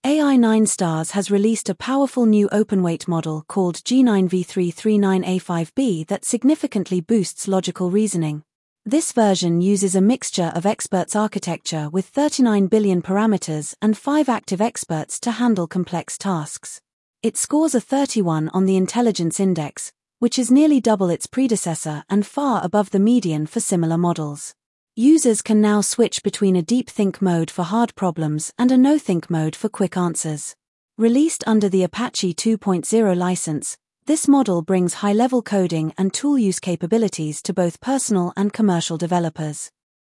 AI9 Stars has released a powerful new open-weight model called G9v339A5B that significantly boosts logical reasoning. This version uses a mixture of experts architecture with 39 billion parameters and 5 active experts to handle complex tasks. It scores a 31 on the Intelligence Index, which is nearly double its predecessor and far above the median for similar models. Users can now switch between a deep think mode for hard problems and a no-think mode for quick answers. Released under the Apache 2.0 license, this model brings high-level coding and tool use capabilities to both personal and commercial developers.